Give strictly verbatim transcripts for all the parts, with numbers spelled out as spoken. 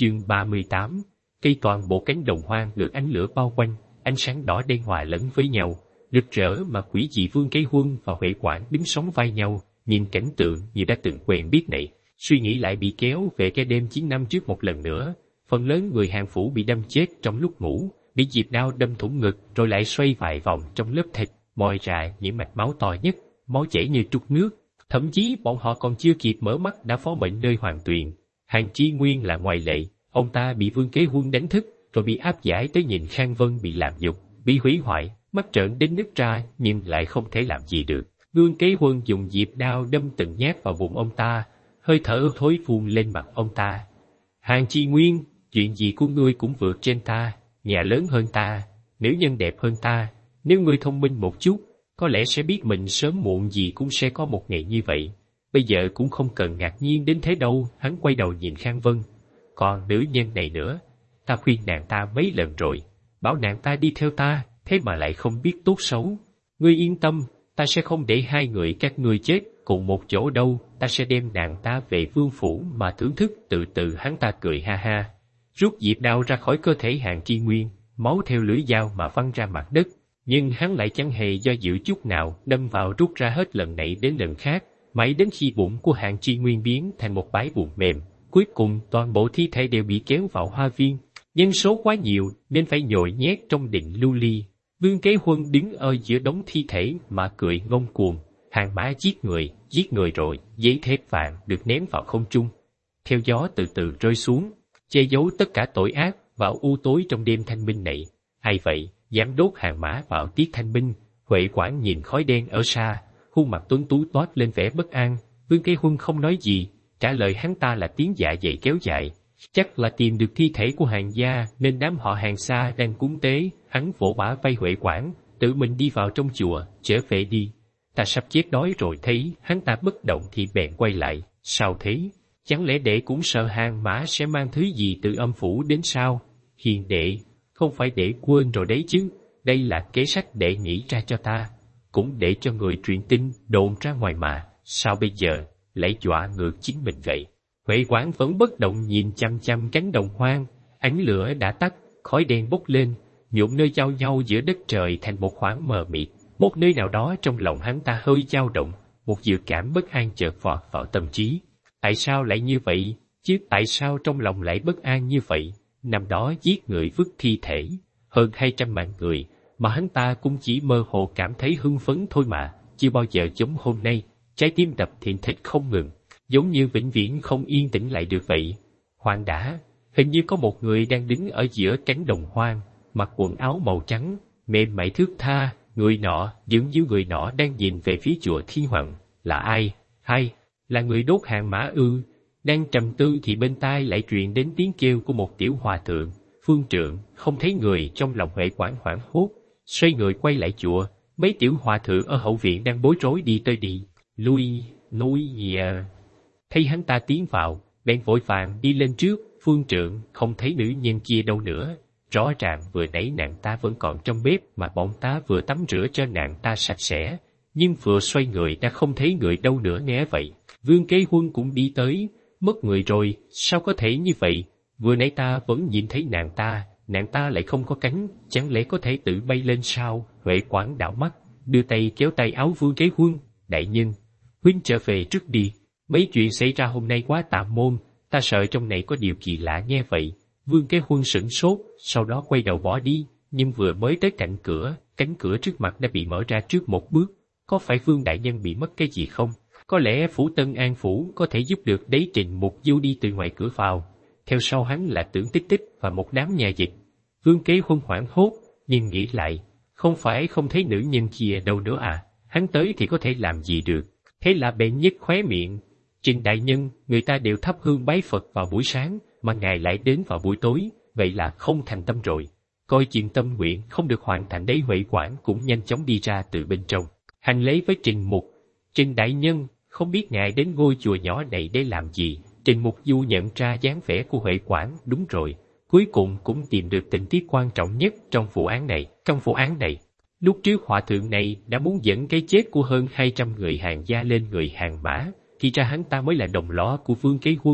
Chương ba mươi tám. Cây toàn bộ cánh đồng hoang được ánh lửa bao quanh, ánh sáng đỏ đen hòa lẫn với nhau, rực rỡ mà quỷ dị. Vương Kế Huân và Huệ Quảng đứng sóng vai nhau, nhìn cảnh tượng như đã từng quen biết này. Suy nghĩ lại bị kéo về cái đêm chín năm trước một lần nữa. Phần lớn người Hàn Phủ bị đâm chết trong lúc ngủ, bị diệp đao đâm thủng ngực rồi lại xoay vài vòng trong lớp thịt, moi ra những mạch máu to nhất, máu chảy như trút nước. Thậm chí bọn họ còn chưa kịp mở mắt đã phó mệnh nơi hoàng tuyền. Hàn Chi Nguyên là ngoại lệ, ông ta bị Vương Kế Huân đánh thức, rồi bị áp giải tới nhìn Khang Vân bị làm nhục, bị hủy hoại, mắt trợn đến nứt ra nhưng lại không thể làm gì được. Vương Kế Huân dùng diệp đao đâm từng nhát vào bụng ông ta, hơi thở thối phun lên mặt ông ta. Hàn Chi Nguyên, chuyện gì của ngươi cũng vượt trên ta, nhà lớn hơn ta, nữ nhân đẹp hơn ta. Nếu ngươi thông minh một chút, có lẽ sẽ biết mình sớm muộn gì cũng sẽ có một ngày như vậy. Bây giờ cũng không cần ngạc nhiên đến thế đâu. Hắn quay đầu nhìn Khang Vân. Còn nữ nhân này nữa, ta khuyên nàng ta mấy lần rồi, bảo nàng ta đi theo ta, thế mà lại không biết tốt xấu. Ngươi yên tâm, ta sẽ không để hai người các ngươi chết cùng một chỗ đâu, ta sẽ đem nàng ta về vương phủ mà thưởng thức. Từ từ hắn ta cười ha ha, rút diệp đao ra khỏi cơ thể Hàn Chi Nguyên, máu theo lưỡi dao mà văng ra mặt đất. Nhưng hắn lại chẳng hề do dự chút nào, đâm vào rút ra hết lần này đến lần khác, mãi đến khi bụng của Hàn Chi Nguyên biến thành một bãi bùn mềm. Cuối cùng toàn bộ thi thể đều bị kéo vào hoa viên. Nhân số quá nhiều nên phải nhồi nhét trong định lưu ly. Vương Kế Huân đứng ở giữa đống thi thể mà cười ngông cuồng. Hàng mã giết người, giết người rồi, giấy thép vàng được ném vào không trung, theo gió từ từ rơi xuống, che giấu tất cả tội ác vào u tối trong đêm thanh minh này. Ai vậy dám đốt hàng mã vào tiết thanh minh? Huệ Quảng nhìn khói đen ở xa, khuôn mặt tuấn tú toát lên vẻ bất an. Vương Kế Huân không nói gì, trả lời hắn ta là tiếng dạ dày kéo dài. Chắc là tìm được thi thể của Hàn gia nên đám họ Hàn xa đang cúng tế. Hắn vỗ bả vai Huệ Quảng, tự mình đi vào trong chùa. Trở về đi, ta sắp chết đói rồi. Thấy hắn ta bất động thì bèn quay lại. Sao thế? Chẳng lẽ đệ cũng sợ Hàn mã sẽ mang thứ gì từ âm phủ đến sao? Hiền đệ, không phải đệ quên rồi đấy chứ, đây là kế sách đệ nghĩ ra cho ta, cũng để cho người truyền tin đồn ra ngoài mà. Sao bây giờ lại dọa ngược chính mình vậy? Huệ Quảng vẫn bất động nhìn chăm chăm cánh đồng hoang. Ánh lửa đã tắt, khói đen bốc lên, nhuộm nơi giao nhau giữa đất trời thành một khoảng mờ mịt. Một nơi nào đó trong lòng hắn ta hơi dao động, một dự cảm bất an chợt vọt vào tâm trí. Tại sao lại như vậy? Chứ tại sao trong lòng lại bất an như vậy? Năm đó giết người vứt thi thể, hơn hai trăm mạng người, mà hắn ta cũng chỉ mơ hồ cảm thấy hưng phấn thôi mà. Chưa bao giờ giống hôm nay, trái tim đập thình thịch không ngừng, giống như vĩnh viễn không yên tĩnh lại được vậy. Hoang đã, hình như có một người đang đứng ở giữa cánh đồng hoang, mặc quần áo màu trắng, mềm mại thướt tha. Người nọ, dường như người nọ đang nhìn về phía chùa Thiên Hoàng. Là ai? Hay là người đốt hàng mã ư? Đang trầm tư thì bên tai lại truyền đến tiếng kêu của một tiểu hòa thượng. Phương trượng, không thấy người. Trong lòng Huệ Quảng hoảng hốt, xoay người quay lại chùa. Mấy tiểu hòa thượng ở hậu viện đang bối rối đi tới đi lui, núi gì à. Thấy hắn ta tiến vào, bèn vội vàng đi lên trước. Phương trượng, không thấy nữ nhân kia đâu nữa. Rõ ràng vừa nãy nàng ta vẫn còn trong bếp mà bọn ta vừa tắm rửa cho nàng ta sạch sẽ, nhưng vừa xoay người đã không thấy người đâu nữa nghe vậy. Vương Kế Huân cũng đi tới. Mất người rồi, sao có thể như vậy? Vừa nãy ta vẫn nhìn thấy nàng ta, nàng ta lại không có cánh, chẳng lẽ có thể tự bay lên sao? Huệ Quảng đảo mắt, đưa tay kéo tay áo Vương Kế Huân. Đại nhân, huynh trở về trước đi, mấy chuyện xảy ra hôm nay quá tạm môn, ta sợ trong này có điều kỳ lạ nghe vậy. Vương Kế Huân sửng sốt, sau đó quay đầu bỏ đi, nhưng vừa mới tới cạnh cửa, cánh cửa trước mặt đã bị mở ra trước một bước. Có phải Vương đại nhân bị mất cái gì không? Có lẽ phủ Tân An phủ có thể giúp được đấy. Trình Mục Du đi từ ngoài cửa vào, theo sau hắn là Tưởng Tích Tích và một đám nhà dịch. Vương Kế Huân hoảng hốt, nhưng nghĩ lại, không phải không thấy nữ nhân kia đâu nữa à? Hắn tới thì có thể làm gì được? Thế là bèn nhếch khóe miệng. Trình đại nhân, người ta đều thắp hương bái Phật vào buổi sáng, mà ngài lại đến vào buổi tối, vậy là không thành tâm rồi. Coi chuyện tâm nguyện không được hoàn thành đấy. Huệ Quảng cũng nhanh chóng đi ra từ bên trong, hành lễ với Trình Mục. Trình đại nhân, không biết ngài đến ngôi chùa nhỏ này để làm gì? Trình Mục Du nhận ra dáng vẻ của Huệ Quảng. Đúng rồi, cuối cùng cũng tìm được tình tiết quan trọng nhất trong vụ án này. Trong vụ án này, lúc trước hòa thượng này đã muốn dẫn cái chết của hơn hai trăm người Hàn gia lên người Hàn mã, thì ra hắn ta mới là đồng lõa của Vương Kế Huân,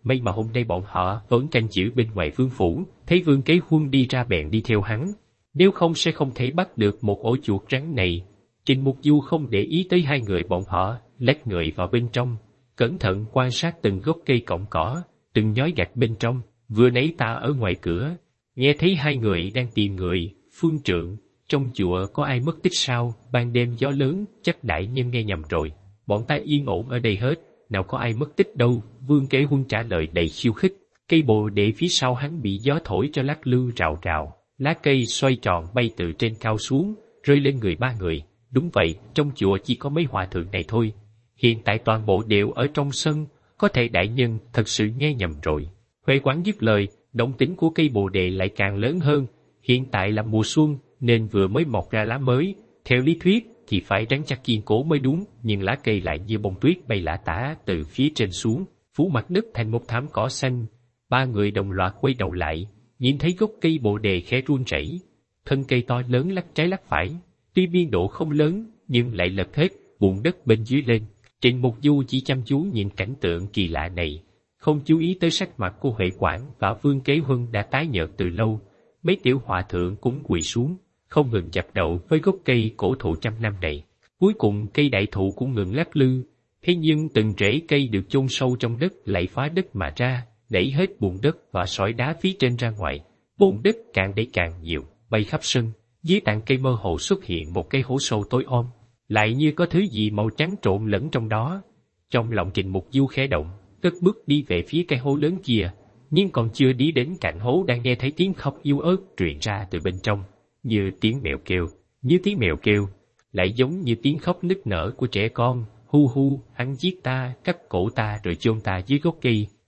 may mà hôm nay bọn họ vẫn canh giữ bên ngoài vương phủ, thấy Vương Kế Huân đi ra bèn đi theo hắn. Nếu không sẽ không thể bắt được một ổ chuột rắn này. Trình Mục Du không để ý tới hai người bọn họ, lách người vào bên trong, cẩn thận quan sát từng gốc cây cọng cỏ, từng nhói gạch bên trong. Vừa nãy ta ở ngoài cửa, nghe thấy hai người đang tìm người. Phương trượng, trong chùa có ai mất tích sao? Ban đêm gió lớn, chắc đại nhân nghe nhầm rồi. Bọn ta yên ổn ở đây hết, nào có ai mất tích đâu. Vương Kế Huân trả lời đầy khiêu khích. Cây bồ đề phía sau hắn bị gió thổi cho lắc lư rào rào, lá cây xoay tròn bay từ trên cao xuống, rơi lên người ba người. Đúng vậy, trong chùa chỉ có mấy hòa thượng này thôi. Hiện tại toàn bộ đều ở trong sân, có thể đại nhân thật sự nghe nhầm rồi. Huệ Quảng dứt lời, động tĩnh của cây bồ đề lại càng lớn hơn. Hiện tại là mùa xuân, nên vừa mới mọc ra lá mới. Theo lý thuyết thì phải rắn chắc kiên cố mới đúng, nhưng lá cây lại như bông tuyết bay lả tả từ phía trên xuống, phủ mặt đất thành một thảm cỏ xanh. Ba người đồng loạt quay đầu lại, nhìn thấy gốc cây bồ đề khẽ run rẩy, thân cây to lớn lắc trái lắc phải, tuy biên độ không lớn nhưng lại lật hết bùn đất bên dưới lên. Trịnh Mục Du chỉ chăm chú nhìn cảnh tượng kỳ lạ này, không chú ý tới sắc mặt của Huệ Quảng và Vương Kế Huân đã tái nhợt từ lâu. Mấy tiểu hòa thượng cũng quỳ xuống, không ngừng dập đầu với gốc cây cổ thụ trăm năm này. Cuối cùng cây đại thụ cũng ngừng lắc lư, thế nhưng từng rễ cây được chôn sâu trong đất lại phá đất mà ra, đẩy hết bùn đất và sỏi đá phía trên ra ngoài. Bùn đất càng đẩy càng nhiều, bay khắp sân. Dưới tàn cây mơ hồ xuất hiện một cái hố sâu tối om, lại như có thứ gì màu trắng trộn lẫn trong đó. Trong lòng Trịnh Mục Du khẽ động, cất bước đi về phía cái hố lớn kia, nhưng còn chưa đi đến cạnh hố đang nghe thấy tiếng khóc yếu ớt truyền ra từ bên trong, như tiếng mèo kêu, như tiếng mèo kêu, lại giống như tiếng khóc nức nở của trẻ con. Hu hu, hắn giết ta, cắt cổ ta rồi chôn ta dưới gốc cây.